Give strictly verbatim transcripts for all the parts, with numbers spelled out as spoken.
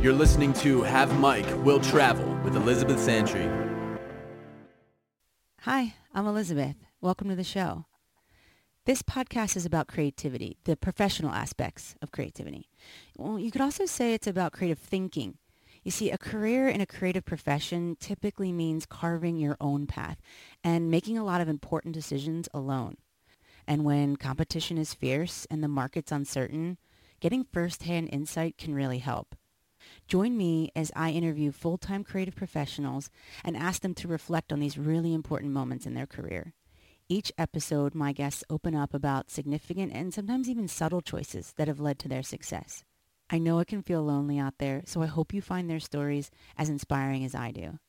You're listening to Have Mike Will Travel with Elizabeth Santry. Hi, I'm Elizabeth. Welcome to the show. This podcast is about creativity, the professional aspects of creativity. Well, you could also say it's about creative thinking. You see, a career in a creative profession typically means carving your own path and making a lot of important decisions alone. And when competition is fierce and the market's uncertain, getting first-hand insight can really help. Join me as I interview full-time creative professionals and ask them to reflect on these really important moments in their career. Each episode, my guests open up about significant and sometimes even subtle choices that have led to their success. I know it can feel lonely out there, so I hope you find their stories as inspiring as I do.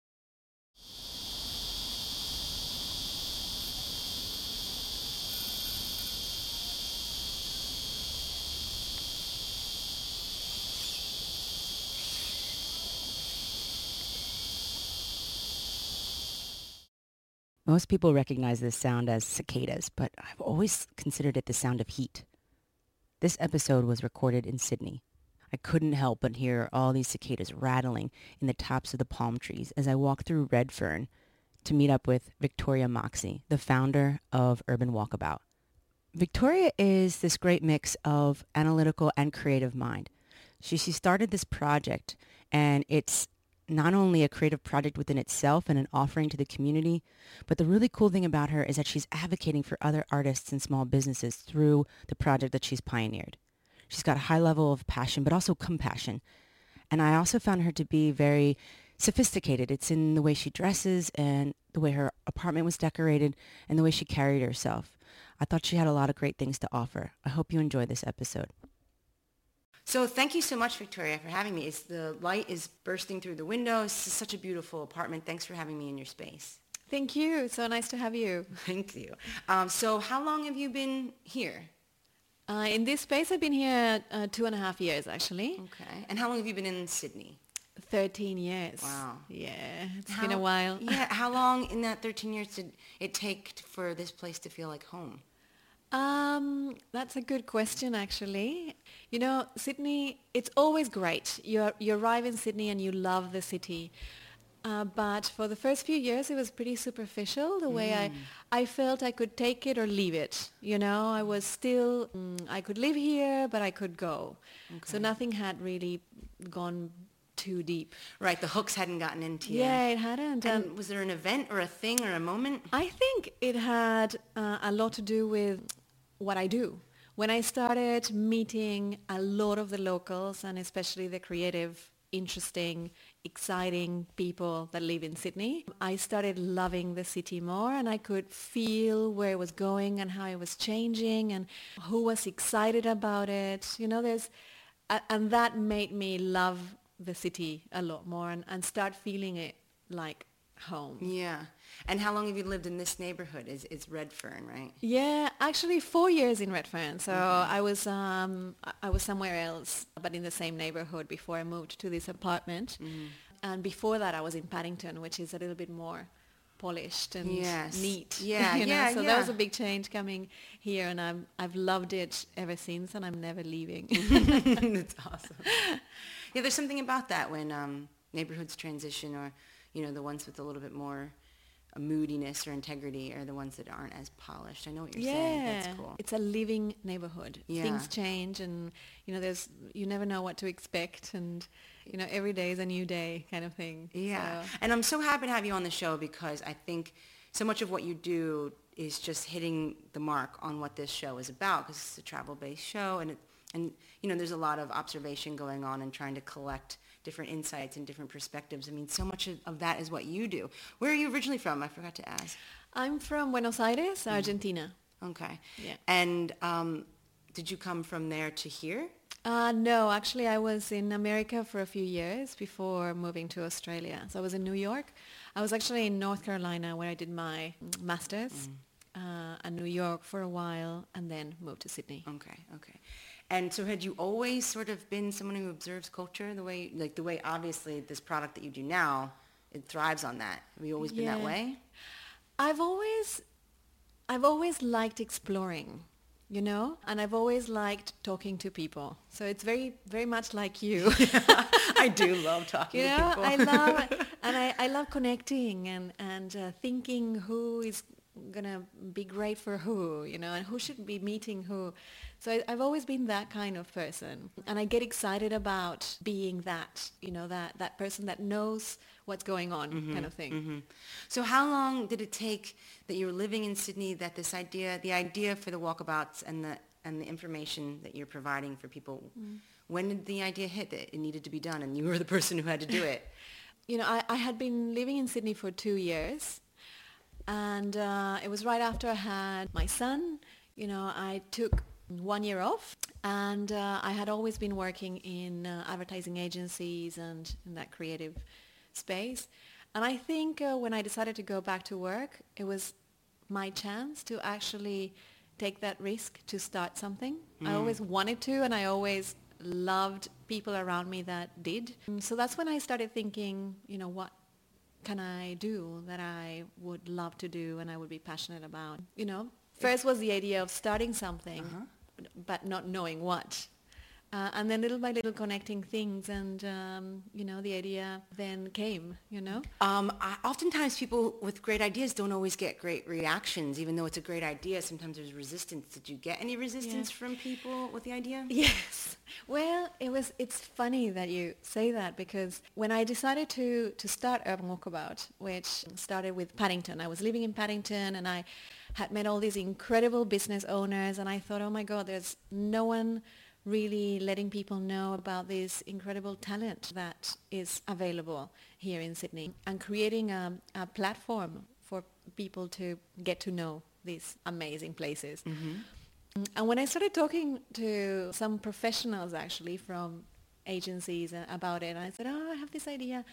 Most people recognize this sound as cicadas, but I've always considered it the sound of heat. This episode was recorded in Sydney. I couldn't help but hear all these cicadas rattling in the tops of the palm trees as I walked through Redfern to meet up with Victoria Moxie, the founder of Urban Walkabout. Victoria is this great mix of analytical and creative mind. She, she started this project, and it's not only a creative project within itself and an offering to the community, but the really cool thing about her is that she's advocating for other artists and small businesses through the project that she's pioneered. She's got a high level of passion, but also compassion. And I also found her to be very sophisticated. It's in the way she dresses and the way her apartment was decorated and the way she carried herself. I thought she had a lot of great things to offer. I hope you enjoy this episode. So thank you so much, Victoria, for having me. It's, the light is bursting through the windows. This is such a beautiful apartment. Thanks for having me in your space. Thank you. So nice to have you. Thank you. Um, so how long have you been here? Uh, in this space, I've been here uh, two and a half years, actually. Okay. And how long have you been in Sydney? thirteen years. Wow. Yeah, it's how, been a while. Yeah. How long in that thirteen years did it take for this place to feel like home? Um, that's a good question, actually. You know, Sydney, it's always great. You you arrive in Sydney and you love the city. Uh, but for the first few years, it was pretty superficial, the way Mm. I, I felt I could take it or leave it. You know, I was still, mm, I could live here, but I could go. Okay. So nothing had really gone too deep. Right, the hooks hadn't gotten into you. Yeah, it hadn't. And Um, was there an event or a thing or a moment? I think it had uh, a lot to do with what I do. When I started meeting a lot of the locals and especially the creative, interesting, exciting people that live in Sydney, I started loving the city more, and I could feel where it was going and how it was changing and who was excited about it. You know, there's, uh, and that made me love the city a lot more and, and start feeling it like home. Yeah. And how long have you lived in this neighborhood? Is it's Redfern, right? Yeah, actually four years in Redfern. So Mm-hmm. I was um, I- I was somewhere else, but in the same neighborhood before I moved to this apartment. Mm-hmm. And before that, I was in Paddington, which is a little bit more polished and Yes. neat. Yeah, you know? yeah, So yeah. that was a big change coming here, and I'm I've loved it ever since, and I'm never leaving. That's awesome. Yeah, there's something about that when um, neighborhoods transition, or you know, the ones with a little bit more uh, moodiness or integrity are the ones that aren't as polished. I know what you're saying. Yeah, That's cool. it's a living neighborhood. Yeah. Things change, and you know, there's you never know what to expect, and you know, every day is a new day, kind of thing. Yeah. So, And I'm so happy to have you on the show because I think so much of what you do is just hitting the mark on what this show is about, because it's a travel-based show, and it, and you know, there's a lot of observation going on and trying to collect different insights and different perspectives. I mean, so much of, of that is what you do. Where are you originally from? I forgot to ask. I'm from Buenos Aires, Argentina. Okay. Yeah. And um, did you come from there to here? Uh, no, actually, I was in America for a few years before moving to Australia. So I was in New York. I was actually in North Carolina where I did my master's, Mm. uh, and New York for a while, and then moved to Sydney. Okay, okay. And so had you always sort of been someone who observes culture the way, like the way obviously this product that you do now, it thrives on that. Have you always been that Yeah. way? I've always, I've always liked exploring. you know, and I've always liked talking to people. So it's very, very much like you. I do love talking You to know, people. I love, and I, I love connecting and, and uh, thinking who is going to be great for who, you know, and who should be meeting who. So I, I've always been that kind of person. And I get excited about being that, you know, that, that person that knows what's going on, Mm-hmm, kind of thing. Mm-hmm. So how long did it take that you were living in Sydney that this idea, the idea for the walkabouts and the and the information that you're providing for people, mm. when did the idea hit that it needed to be done and you were the person who had to do it? You know, I, I had been living in Sydney for two years and uh, it was right after I had my son. You know, I took one year off and uh, I had always been working in uh, advertising agencies and in that creative space. And I think uh, when I decided to go back to work, it was my chance to actually take that risk to start something. Mm. I always wanted to, and I always loved people around me that did. So that's when I started thinking, you know, what can I do that I would love to do and I would be passionate about? You know, first was the idea of starting something, uh-huh. but not knowing what. Uh, and then little by little connecting things and, um, you know, the idea then came, you know? Um, I, oftentimes people with great ideas don't always get great reactions, even though it's a great idea. Sometimes there's resistance. Did you get any resistance yeah. from people with the idea? Yes. Well, it was, it's funny that you say that because when I decided to, to start Urban Walkabout, which started with Paddington, I was living in Paddington and I had met all these incredible business owners and I thought, oh my God, there's no one really letting people know about this incredible talent that is available here in Sydney and creating a, a platform for people to get to know these amazing places. Mm-hmm. And when I started talking to some professionals actually from agencies about it, I said, oh, I have this idea.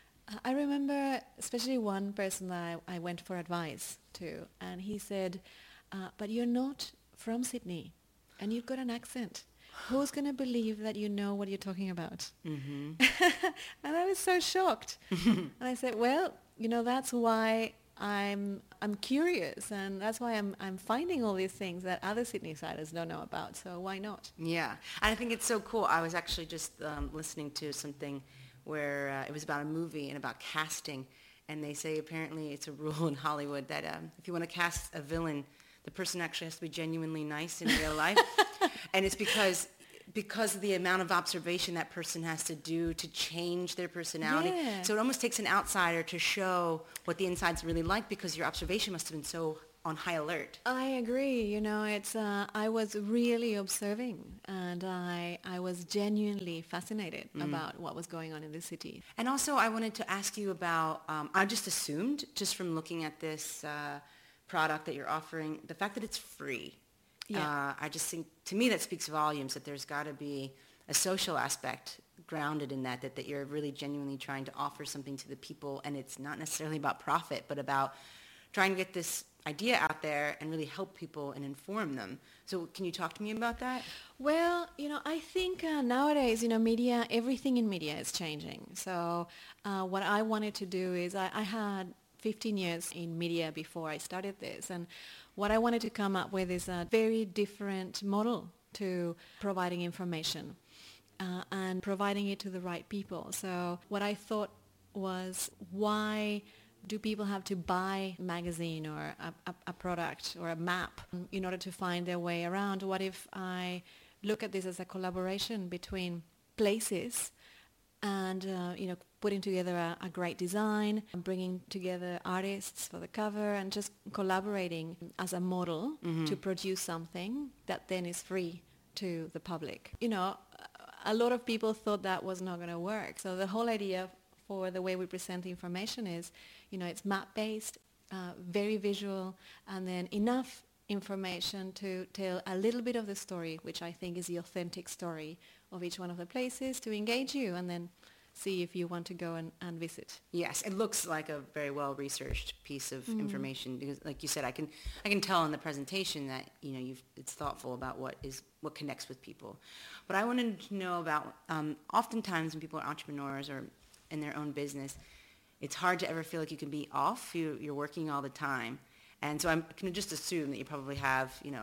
I remember especially one person that I, I went for advice to, and he said, uh, but you're not from Sydney and you've got an accent. Who's going to believe that you know what you're talking about? Mm-hmm. And I was so shocked. And I said, well, you know, that's why I'm I'm curious, and that's why I'm I'm finding all these things that other Sydneysiders don't know about. So why not? Yeah, and I think it's so cool. I was actually just um, listening to something where uh, it was about a movie and about casting, and they say apparently it's a rule in Hollywood that um, if you want to cast a villain, the person actually has to be genuinely nice in real life. And it's because because of the amount of observation that person has to do to change their personality. Yeah. So it almost takes an outsider to show what the inside's really like because your observation must have been so on high alert. I agree. You know, it's uh, I was really observing and I I was genuinely fascinated mm. about what was going on in the city. And also I wanted to ask you about, um, I just assumed just from looking at this uh, product that you're offering, the fact that it's free. Yeah. Uh, I just think, to me, that speaks volumes, that there's got to be a social aspect grounded in that, that, that you're really genuinely trying to offer something to the people, and it's not necessarily about profit, but about trying to get this idea out there and really help people and inform them. So can you talk to me about that? Well, you know, I think uh, nowadays, you know, media, everything in media is changing. So uh, what I wanted to do is I, I had fifteen years in media before I started this, and what I wanted to come up with is a very different model to providing information uh, and providing it to the right people. So what I thought was, why do people have to buy a magazine or a, a, a product or a map in order to find their way around? What if I look at this as a collaboration between places and, uh, you know, putting together a, a great design and bringing together artists for the cover and just collaborating as a model mm-hmm. to produce something that then is free to the public. You know, a lot of people thought that was not going to work. So the whole idea for the way we present the information is, you know, it's map-based, uh, very visual, and then enough information to tell a little bit of the story, which I think is the authentic story of each one of the places, to engage you and then see if you want to go and, and visit. Yes, it looks like a very well-researched piece of mm. information because, like you said, I can I can tell in the presentation that, you know, you've it's thoughtful about what is what connects with people. But I wanted to know about um, oftentimes when people are entrepreneurs or in their own business, it's hard to ever feel like you can be off. You, you're working all the time, and so I'm going to just assume that you probably have, you know,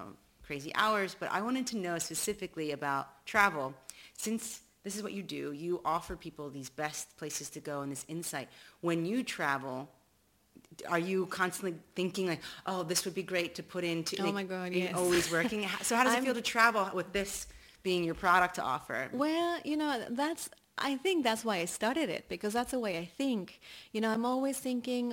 crazy hours, but I wanted to know specifically about travel. Since this is what you do, you offer people these best places to go and this insight. When you travel, are you constantly thinking like, oh, this would be great to put into, Oh like, my God, are you yes. always working? So how does it I'm- feel to travel with this being your product to offer? Well, you know, that's, I think that's why I started it, because that's the way I think. You know, I'm always thinking,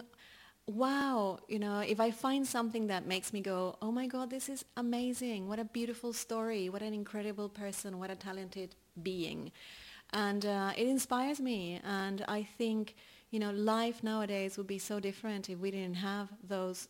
wow, you know, if I find something that makes me go, oh my God, this is amazing. What a beautiful story. What an incredible person. What a talented being. And uh, it inspires me. And I think, you know, life nowadays would be so different if we didn't have those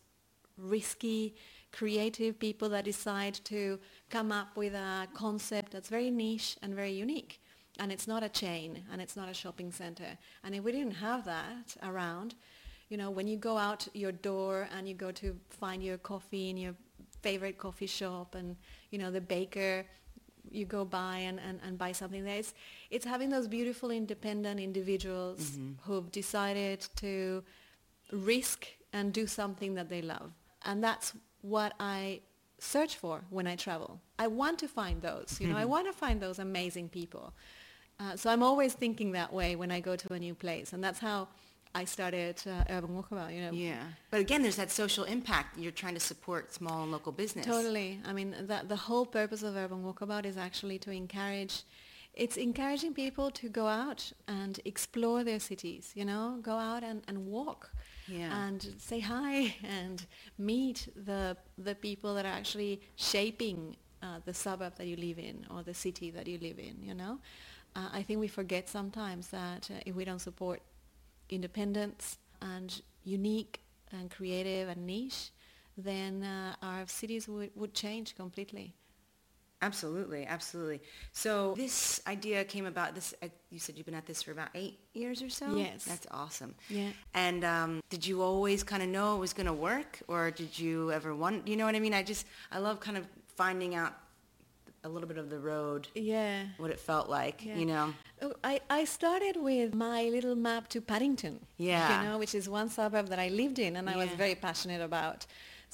risky, creative people that decide to come up with a concept that's very niche and very unique. And it's not a chain, and it's not a shopping center. And if we didn't have that around, you know, when you go out your door and you go to find your coffee in your favorite coffee shop, and, you know, the baker, you go by and, and, and buy something there. It's, it's having those beautiful independent individuals mm-hmm. who've decided to risk and do something that they love. And that's what I search for when I travel. I want to find those, you know, I want to find those amazing people. Uh, so I'm always thinking that way when I go to a new place. And that's how I started uh, Urban Walkabout, you know. Yeah. But again, there's that social impact. You're trying to support small and local business. Totally. I mean, that, the whole purpose of Urban Walkabout is actually to encourage, it's encouraging people to go out and explore their cities, you know, go out and, and walk. Yeah. And say hi and meet the the people that are actually shaping uh, the suburb that you live in or the city that you live in, you know. Uh, I think we forget sometimes that uh, if we don't support independence and unique and creative and niche, then uh, our cities would, would change completely. Absolutely, absolutely. So this idea came about, this, uh, you said you've been at this for about eight years or so? Yes. That's awesome. Yeah. And um, did you always kind of know it was going to work, or did you ever want, you know what I mean? I just, I love kind of finding out a little bit of the road, yeah, what it felt like, yeah. you know? I, I started with my little map to Paddington, yeah. you know, which is one suburb that I lived in and I yeah. was very passionate about.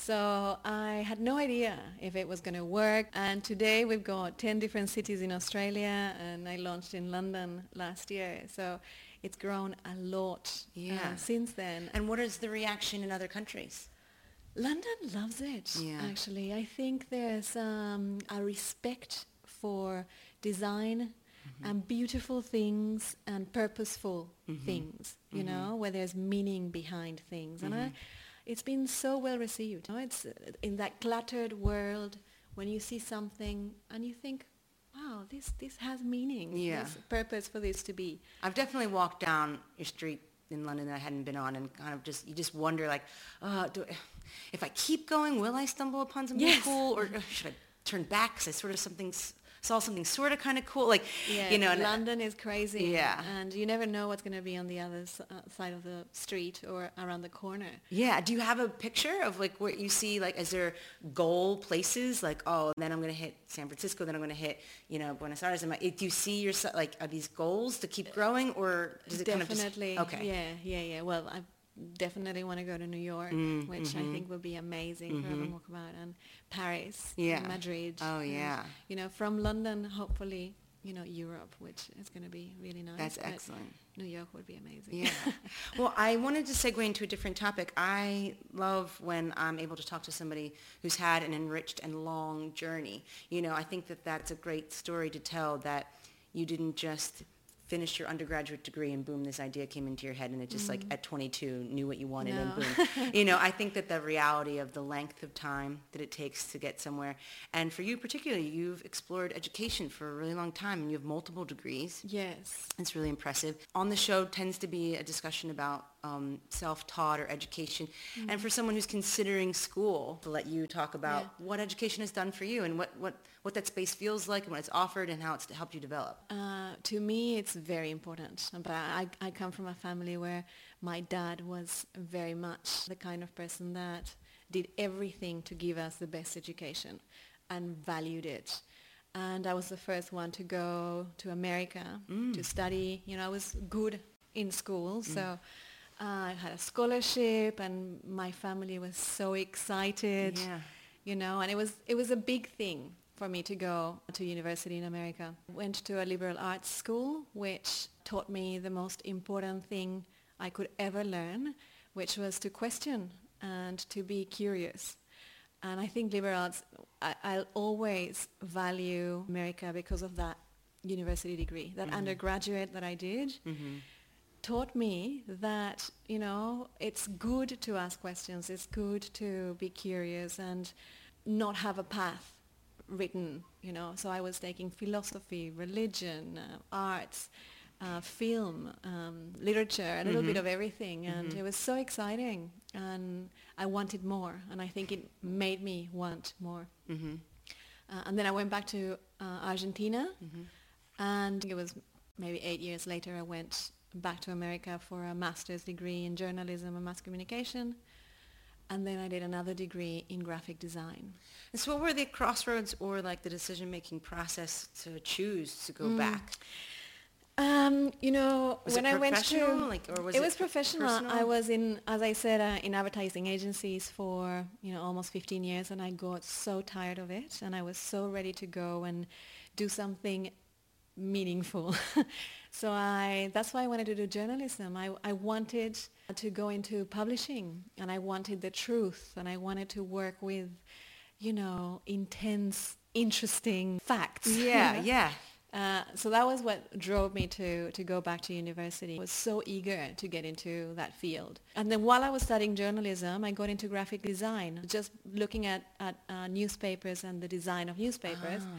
So I had no idea if it was going to work. And today we've got ten different cities in Australia, and I launched in London last year. So it's grown a lot yeah. uh, since then. And what is the reaction in other countries? London loves it, yeah. actually. I think there's um, a respect for design mm-hmm. and beautiful things and purposeful mm-hmm. things, you mm-hmm. know, where there's meaning behind things. Mm-hmm. And I, it's been so well received. You know, it's uh, in that cluttered world when you see something and you think, wow, this, this has meaning. Yeah. There's purpose for this to be. I've definitely walked down your street in London that I hadn't been on, and kind of just, you just wonder like, uh, do I, if I keep going, will I stumble upon something yes. cool, or should I turn back because I sort of something saw something sort of kind of cool, like yeah, you know. London is crazy, yeah, and you never know what's going to be on the other uh, side of the street or around the corner. Yeah. Do you have a picture of like what you see? Like, is there goal places? Like, oh, then I'm going to hit San Francisco, then I'm going to hit, you know, Buenos Aires. Am I, do you see yourself like, are these goals to keep growing, or does it definitely? Kind of just, okay. Yeah, yeah, yeah. Well, I definitely want to go to New York, mm, which mm-hmm. I think would be amazing mm-hmm. for Urban Walkabout, and Paris, yeah. and Madrid. Oh, yeah. And, you know, from London, hopefully, you know, Europe, which is going to be really nice. That's excellent. New York would be amazing. Yeah. Well, I wanted to segue into a different topic. I love when I'm able to talk to somebody who's had an enriched and long journey. You know, I think that that's a great story to tell, that you didn't just finish your undergraduate degree and boom, this idea came into your head, and it just mm. like at twenty-two knew what you wanted no. and boom. You know, I think that the reality of the length of time that it takes to get somewhere, and for you particularly, you've explored education for a really long time and you have multiple degrees. Yes. It's really impressive. On the show tends to be a discussion about um, self-taught or education. Mm. And for someone who's considering school, to let you talk about yeah. what education has done for you and what, what, what that space feels like and what it's offered and how it's helped you develop. Uh, to me, it's very important. But I, I come from a family where my dad was very much the kind of person that did everything to give us the best education and valued it. And I was the first one to go to America mm. to study. You know, I was good in school, mm. so uh, I had a scholarship, and my family was so excited. Yeah. you know, and it was it was a big thing for me to go to university in America. Went to a liberal arts school, which taught me the most important thing I could ever learn, which was to question and to be curious. And I think liberal arts, I, I'll always value America because of that university degree. That mm-hmm. undergraduate that I did mm-hmm. taught me that, you know, it's good to ask questions. It's good to be curious and not have a path written, you know. So I was taking philosophy, religion, uh, arts, uh, film, um, literature, a little mm-hmm. bit of everything. And mm-hmm. it was so exciting. And I wanted more. And I think it made me want more. Mm-hmm. Uh, and then I went back to uh, Argentina. Mm-hmm. And it was maybe eight years later I went back to America for a master's degree in journalism and mass communication. And then I did another degree in graphic design. And so what were the crossroads or like the decision-making process to choose to go mm. back? Um, you know, was when it I went to, like, or was it, it was professional. Personal? I was in, as I said, uh, in advertising agencies for, you know, almost fifteen years, and I got so tired of it, and I was so ready to go and do something meaningful. So I, that's why I wanted to do journalism. I, I wanted to go into publishing, and I wanted the truth, and I wanted to work with, you know, intense, interesting facts. Yeah, yeah. Uh, so that was what drove me to, to go back to university. I was so eager to get into that field. And then while I was studying journalism, I got into graphic design. Just looking at, at uh, newspapers and the design of newspapers, oh.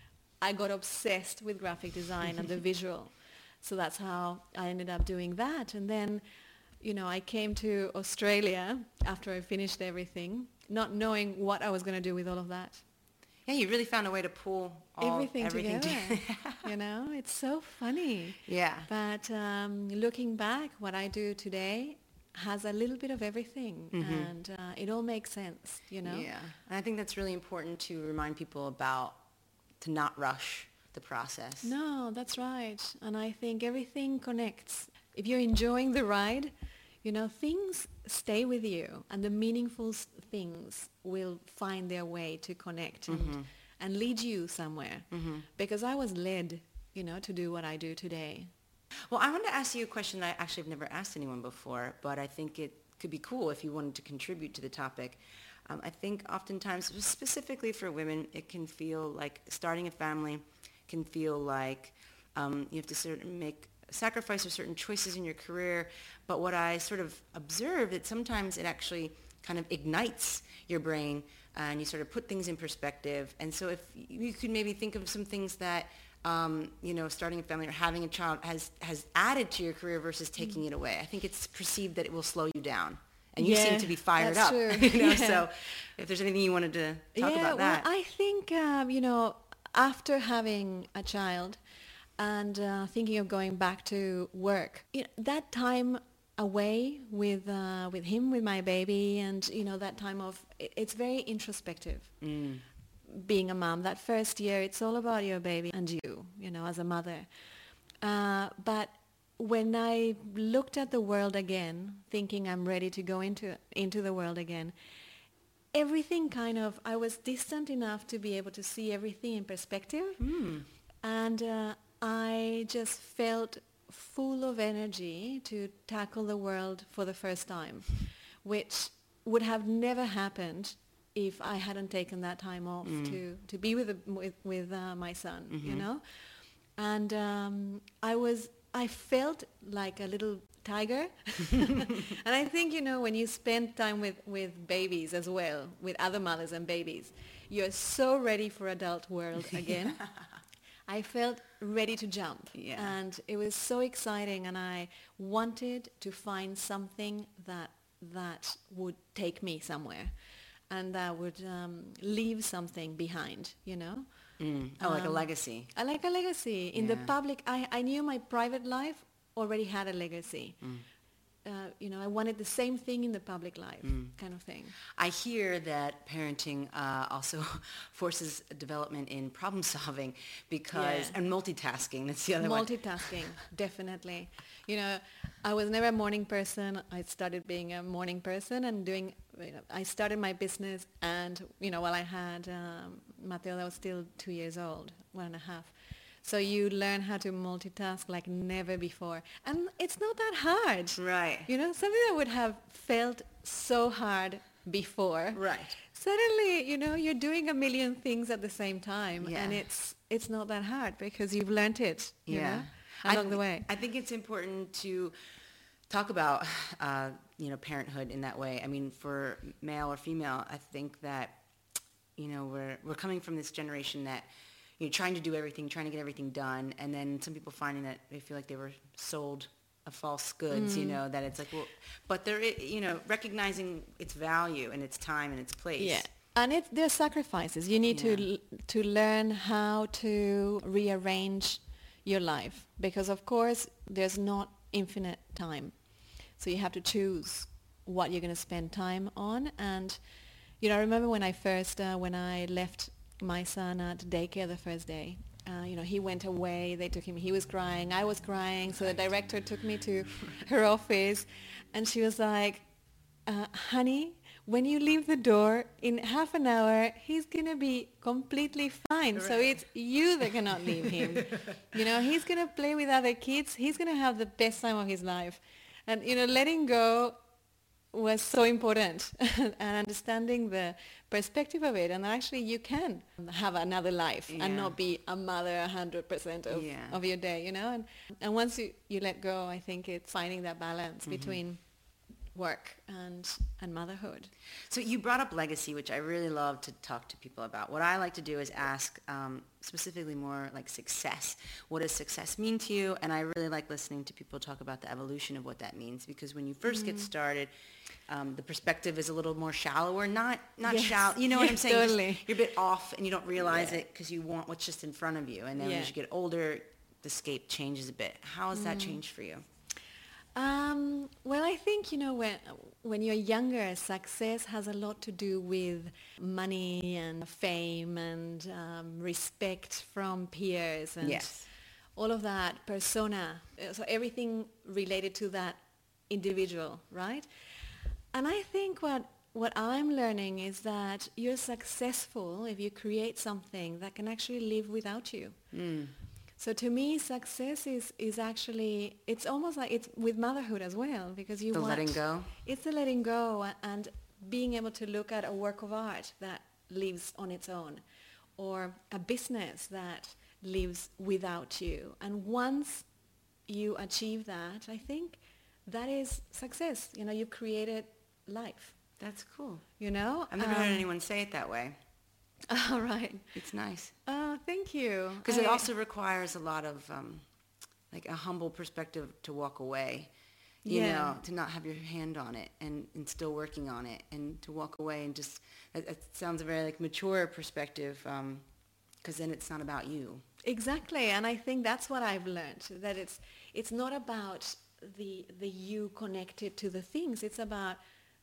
I got obsessed with graphic design and the visual. So that's how I ended up doing that. And then, you know, I came to Australia after I finished everything, not knowing what I was going to do with all of that. Yeah, you really found a way to pull all, everything, everything together. You know, it's so funny. Yeah. But um, looking back, what I do today has a little bit of everything, mm-hmm. and uh, it all makes sense, you know? Yeah. And I think that's really important to remind people about, to not rush the process. No, that's right. And I think everything connects. If you're enjoying the ride, you know, things stay with you, and the meaningful things will find their way to connect and, mm-hmm. and lead you somewhere. Mm-hmm. Because I was led, you know, to do what I do today. Well, I want to ask you a question that I actually have never asked anyone before, but I think it could be cool if you wanted to contribute to the topic. Um, I think oftentimes, specifically for women, it can feel like starting a family can feel like um, you have to sort of make sacrifice of certain choices in your career. But what I sort of observe that sometimes it actually kind of ignites your brain and you sort of put things in perspective. And so if you could maybe think of some things that, um, you know, starting a family or having a child has, has added to your career versus taking mm. it away. I think it's perceived that it will slow you down. And you yeah, seem to be fired that's up. True. You know, yeah. So if there's anything you wanted to talk yeah, about that. Well, I think, um, you know, after having a child and uh, thinking of going back to work, you know, that time away with uh, with him, with my baby, and, you know, that time of, it's very introspective. Mm. Being a mom, that first year, it's all about your baby and you, you know, as a mother. Uh, but when I looked at the world again, thinking I'm ready to go into into the world again, everything kind of, I was distant enough to be able to see everything in perspective. Mm. And uh, I just felt full of energy to tackle the world for the first time, which would have never happened if I hadn't taken that time off mm. to, to be with, with, with uh, my son, mm-hmm. you know? And um, I was... I felt like a little tiger. And I think, you know, when you spend time with, with babies as well, with other mothers and babies, you're so ready for adult world again. I felt ready to jump. Yeah. And it was so exciting, and I wanted to find something that that would take me somewhere and that would um, leave something behind, you know. Mm. Oh, like um, a legacy. I like a legacy. In yeah. the public, I, I knew my private life already had a legacy. Mm. Uh, you know, I wanted the same thing in the public life, mm. kind of thing. I hear that parenting uh, also forces development in problem solving because, yeah. and multitasking, that's the other multitasking, one. Multitasking, definitely. You know, I was never a morning person. I started being a morning person and doing, you know, I started my business and, you know, while I had um, Matteo, that was still two years old, one and a half. So you learn how to multitask like never before. And it's not that hard. Right. You know, something that would have felt so hard before. Right. Suddenly, you know, you're doing a million things at the same time. Yeah. And it's it's not that hard because you've learned it, you Yeah. know, along I, the way. I think it's important to talk about, uh, you know, parenthood in that way. I mean, for male or female, I think that, you know, we're we're coming from this generation that, you know, trying to do everything, trying to get everything done, and then some people finding that they feel like they were sold a false goods, mm. you know, that it's like, well, but there, is, you know, recognizing its value and its time and its place. Yeah. And it, there's sacrifices. You need Yeah. to to learn how to rearrange your life because, of course, there's not infinite time. So you have to choose what you're going to spend time on. And, you know, I remember when I first, uh, when I left my son at daycare the first day, uh, you know, he went away. They took him. He was crying. I was crying. So the director took me to her office and she was like, uh, honey, when you leave the door in half an hour, he's going to be completely fine. Right. So it's you that cannot leave him. You know, he's going to play with other kids. He's going to have the best time of his life. And, you know, letting go was so important and understanding the perspective of it. And actually you can have another life yeah. and not be a mother one hundred percent of, yeah. of your day, you know. And, and once you, you let go, I think it's finding that balance mm-hmm. between work and and motherhood. So you brought up legacy, which I really love to talk to people about. What I like to do is ask um, specifically more like success. What does success mean to you? And I really like listening to people talk about the evolution of what that means, because when you first mm. get started, um, the perspective is a little more shallower, not not yes. shallow. You know what I'm saying? Totally. Just, you're a bit off and you don't realize yeah. it because you want what's just in front of you. And then yeah. as you get older, the scape changes a bit. How has mm. that changed for you? Um, well, I think, you know, when when you're younger, success has a lot to do with money and fame and um, respect from peers and yes. all of that persona. So everything related to that individual, right? And I think what, what I'm learning is that you're successful if you create something that can actually live without you. Mm. So to me, success is, is actually, it's almost like it's with motherhood as well, because you the want... letting go? It's the letting go and being able to look at a work of art that lives on its own, or a business that lives without you. And once you achieve that, I think that is success. You know, you've created life. That's cool. You know? I've never um, heard anyone say it that way. All right. It's nice. Oh, thank you. Because it also requires a lot of, um, like, a humble perspective to walk away, you yeah. know, to not have your hand on it and, and still working on it, and to walk away and just, it, it sounds a very, like, mature perspective, because um, then it's not about you. Exactly. And I think that's what I've learned, that it's it's not about the the you connected to the things. It's about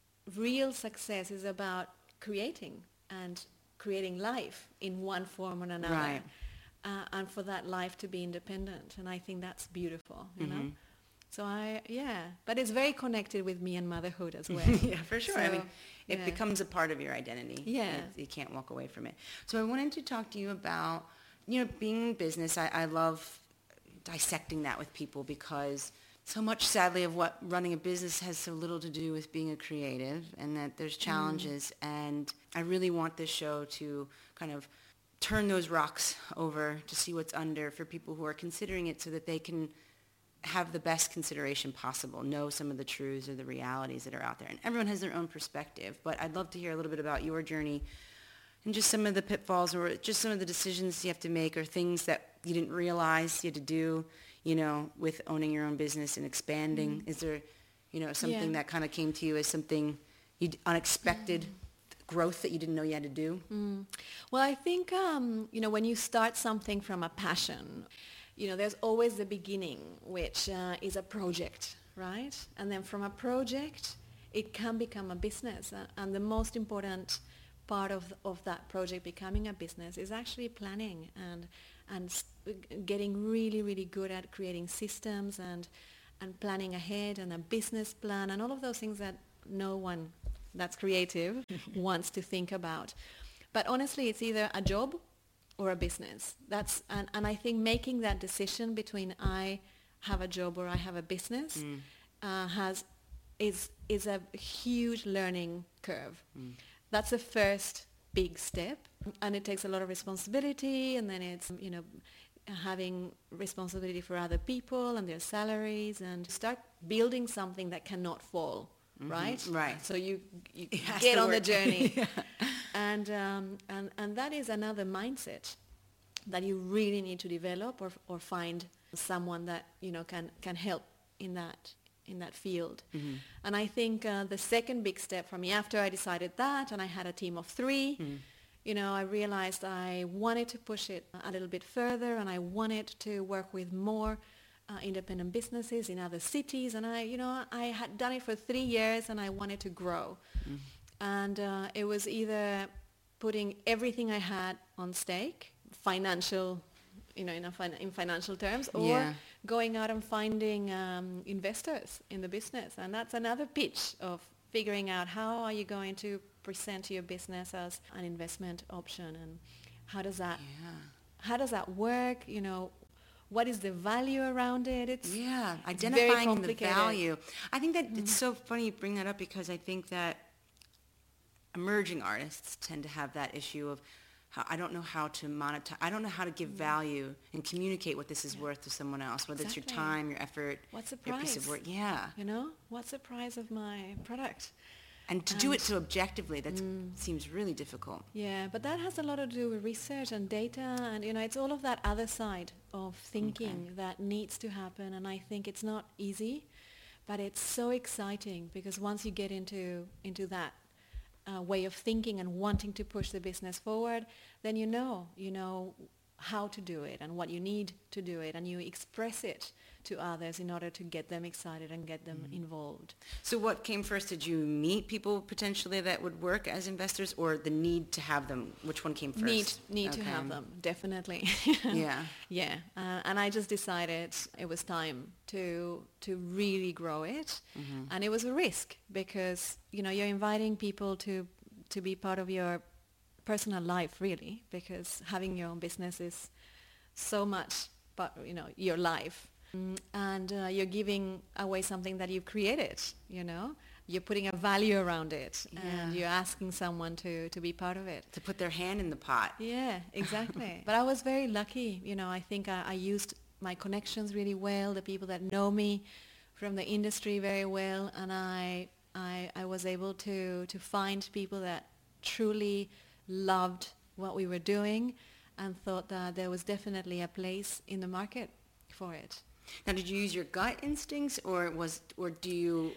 real success is about creating and creating life in one form or another, right. uh, and for that life to be independent. And I think that's beautiful, you mm-hmm. know. So I, yeah, but it's very connected with me and motherhood as well. Yeah, for sure. So, I mean, it yeah. becomes a part of your identity. Yeah. It, you can't walk away from it. So I wanted to talk to you about, you know, being in business. I, I love dissecting that with people, because so much, sadly, of what running a business has so little to do with being a creative, and that there's challenges. Mm. And I really want this show to kind of turn those rocks over to see what's under for people who are considering it, so that they can have the best consideration possible, know some of the truths or the realities that are out there. And everyone has their own perspective, but I'd love to hear a little bit about your journey and just some of the pitfalls, or just some of the decisions you have to make, or things that you didn't realize you had to do, you know, with owning your own business and expanding. Mm. Is there, you know, something yeah. that kind of came to you as something you unexpected mm. growth that you didn't know you had to do? Mm. Well, I think, um, you know, when you start something from a passion, you know, there's always the beginning, which uh, is a project, right? And then from a project, it can become a business. Uh, and the most important part of of that project becoming a business is actually planning and and getting really, really good at creating systems and and planning ahead and a business plan and all of those things that no one that's creative wants to think about. But honestly, it's either a job or a business. That's and, and I think making that decision between I have a job or I have a business mm. uh, has is is a huge learning curve. Mm. That's the first big step, and it takes a lot of responsibility, and then it's, you know, having responsibility for other people and their salaries, and start building something that cannot fall, mm-hmm. right? Right. So you, you get on work. the journey. yeah. And, um, and, and that is another mindset that you really need to develop, or, or find someone that, you know, can, can help in that in that field. Mm-hmm. And I think uh, the second big step for me, after I decided that, and I had a team of three, mm-hmm. you know, I realized I wanted to push it a little bit further, and I wanted to work with more uh, independent businesses in other cities. And I, you know, I had done it for three years, and I wanted to grow. Mm-hmm. And uh, it was either putting everything I had on stake, financial, you know, in, a fin- in financial terms, or yeah. going out and finding um, investors in the business. And that's another pitch of figuring out how are you going to present your business as an investment option, and how does that yeah. how does that work? You know, what is the value around it? It's yeah, identifying the value. I think that mm-hmm. it's so funny you bring that up, because I think that emerging artists tend to have that issue of, how, I don't know how to monetize. I don't know how to give value and communicate what this is yeah. worth to someone else, whether exactly. it's your time, your effort, what's the your price? piece of work. Yeah. You know, what's the price of my product? And to and do it so objectively, that mm, seems really difficult. Yeah, but that has a lot to do with research and data, and, you know, it's all of that other side of thinking okay. that needs to happen. And I think it's not easy, but it's so exciting, because once you get into into that Uh, way of thinking and wanting to push the business forward, then you know, you know how to do it and what you need to do it, and you express it to others in order to get them excited and get them mm. involved. So what came first? Did you meet people potentially that would work as investors, or the need to have them? Which one came first? Need, need okay. to have them, definitely. yeah. Yeah. Uh, and I just decided it was time to to really grow it. Mm-hmm. And it was a risk, because, you know, you're inviting people to to be part of your personal life, really, because having your own business is so much, but, you know, your life. Mm, and uh, you're giving away something that you've created, you know. You're putting a value around it, yeah. and you're asking someone to, to be part of it. To put their hand in the pot. Yeah, exactly. But I was very lucky, you know. I think I, I used my connections really well, the people that know me from the industry very well, and I I, I was able to, to find people that truly loved what we were doing, and thought that there was definitely a place in the market for it. Now, did you use your gut instincts, or was, or do you,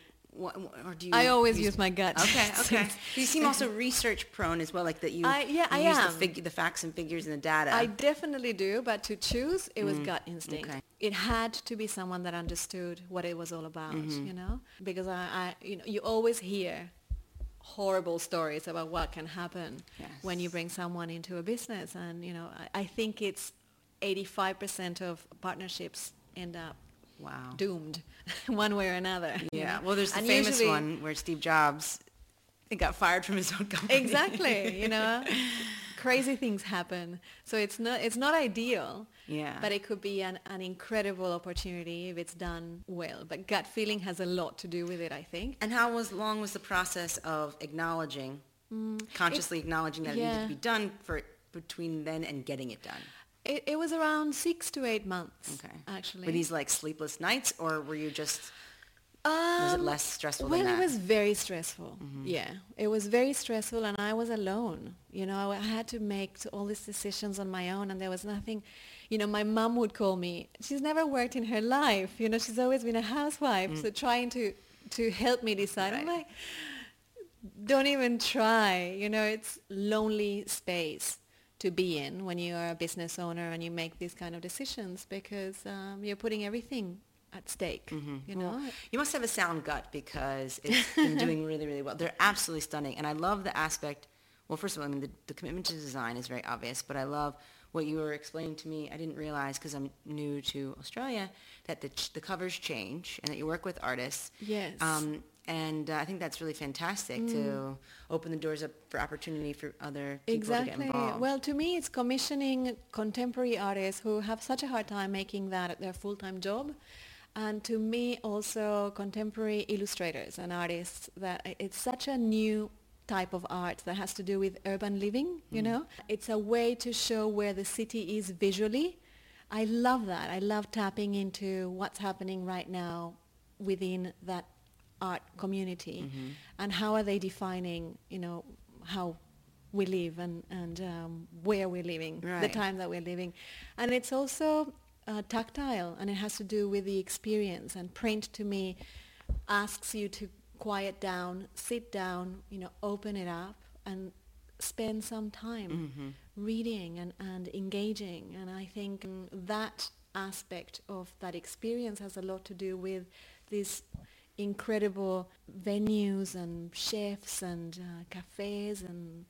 or do you? I always use, use my gut. Okay, okay. You seem also research prone as well, like that you. I, yeah, you I use am. The, fig- the facts and figures and the data. I definitely do, but to choose, it was mm. gut instinct. Okay. It had to be someone that understood what it was all about, mm-hmm. you know, because I, I, you know, you always hear horrible stories about what can happen yes. when you bring someone into a business, and, you know, I, I think it's eighty-five percent of partnerships end up wow doomed one way or another. Yeah. You know? Well, there's the and famous usually, one where Steve Jobs got fired from his own company. Exactly. You know, crazy things happen. So it's not it's not ideal. Yeah. But it could be an, an incredible opportunity if it's done well. But gut feeling has a lot to do with it, I think. And how was long was the process of acknowledging, mm, consciously it, acknowledging that yeah. it needed to be done for between then and getting it done? It, it was around six to eight months, okay. actually. Were these like sleepless nights, or were you just, um, was it less stressful well, than that? Well, it was very stressful, mm-hmm. yeah. It was very stressful, and I was alone. You know, I had to make all these decisions on my own, and there was nothing, you know, my mom would call me. She's never worked in her life, you know, she's always been a housewife, mm. so trying to, to help me decide, right. I'm like, don't even try, you know, it's lonely space to be in when you are a business owner and you make these kind of decisions, because um, you're putting everything at stake, mm-hmm. you know. Well, you must have a sound gut, because it's been doing really, really well. They're absolutely stunning. And I love the aspect, well, first of all, I mean, the, the commitment to design is very obvious, but I love what you were explaining to me, I didn't realize because I'm new to Australia, that the, ch- the covers change and that you work with artists. Yes. Um, and uh, I think that's really fantastic mm. to open the doors up for opportunity for other people exactly. to get involved. Well, to me, it's commissioning contemporary artists who have such a hard time making that their full-time job. And to me, also contemporary illustrators and artists, that it's such a new type of art that has to do with urban living, you mm. know. It's a way to show where the city is visually. I love that. I love tapping into what's happening right now within that art community mm-hmm. and how are they defining, you know, how we live and, and um, where we're living, right. the time that we're living. And it's also uh, tactile, and it has to do with the experience. And print, to me, asks you to quiet down, sit down, you know, open it up and spend some time mm-hmm. reading and, and engaging. And I think um, that aspect of that experience has a lot to do with these incredible venues and chefs and uh, cafes and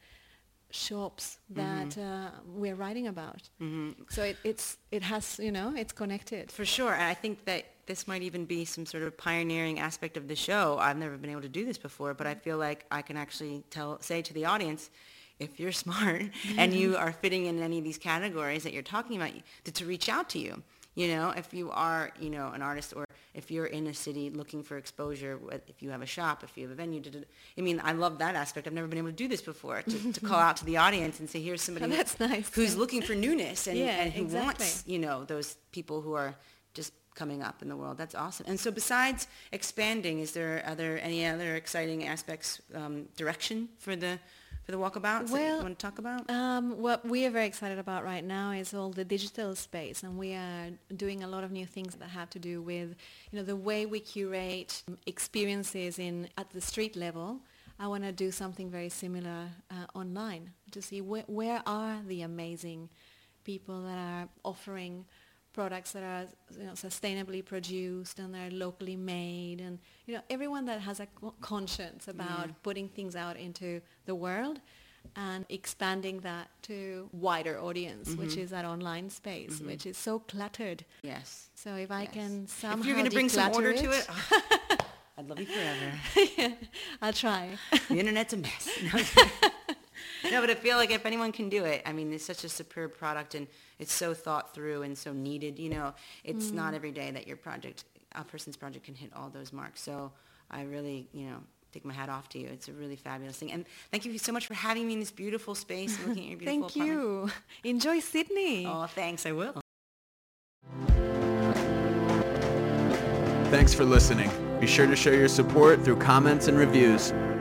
shops that mm-hmm. uh, we're writing about. Mm-hmm. So it, it's it has, you know, it's connected. For sure. And I think that this might even be some sort of pioneering aspect of the show. I've never been able to do this before, but I feel like I can actually tell say to the audience, if you're smart mm-hmm. and you are fitting in any of these categories that you're talking about, to, to reach out to you. You know, if you are, you know, an artist, or if you're in a city looking for exposure, if you have a shop, if you have a venue. I mean, I love that aspect. I've never been able to do this before, to, to call out to the audience and say, here's somebody oh, that's nice. who's looking for newness and, yeah, and who exactly. wants, you know, those people who are just coming up in the world. That's awesome. And so besides expanding, is there, are there any other exciting aspects, um, direction for the for the walkabouts well, that you want to talk about? Um, what we are very excited about right now is all the digital space, and we are doing a lot of new things that have to do with, you know, the way we curate experiences in at the street level. I want to do something very similar uh, online to see wh- where are the amazing people that are offering products that are, you know, sustainably produced and they're locally made, and, you know, everyone that has a conscience about yeah. putting things out into the world and expanding that to wider audience, mm-hmm. which is that online space, mm-hmm. which is so cluttered. Yes. So if I yes. can somehow if you're going to bring some order it, to it, oh, I'd love you forever. yeah, I'll try. The internet's a mess. No, but I feel like if anyone can do it, I mean, it's such a superb product, and it's so thought through and so needed. You know, it's mm. not every day that your project, a person's project, can hit all those marks. So I really, you know, take my hat off to you. It's a really fabulous thing. And thank you so much for having me in this beautiful space and looking at your beautiful Thank apartment. you. Enjoy Sydney. Oh, thanks. I will. Thanks for listening. Be sure to show your support through comments and reviews.